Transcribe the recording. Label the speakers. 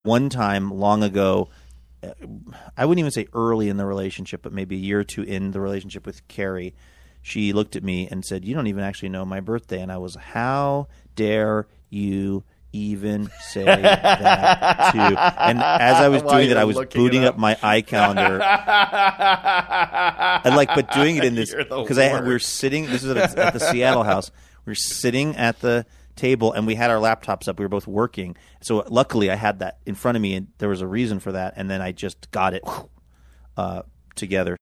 Speaker 1: one time long ago, I wouldn't even say early in the relationship, but maybe a year or two in the relationship with Carrie, she looked at me and said, "You don't even actually know my birthday." And I was, "How dare you even say that to?" And as I was doing that, I was booting up my iCalendar. But doing it in this, because we were sitting, this is at the Seattle house, we were sitting at the table and we had our laptops up. We were both working. So luckily I had that in front of me and there was a reason for that. And then I just got it together.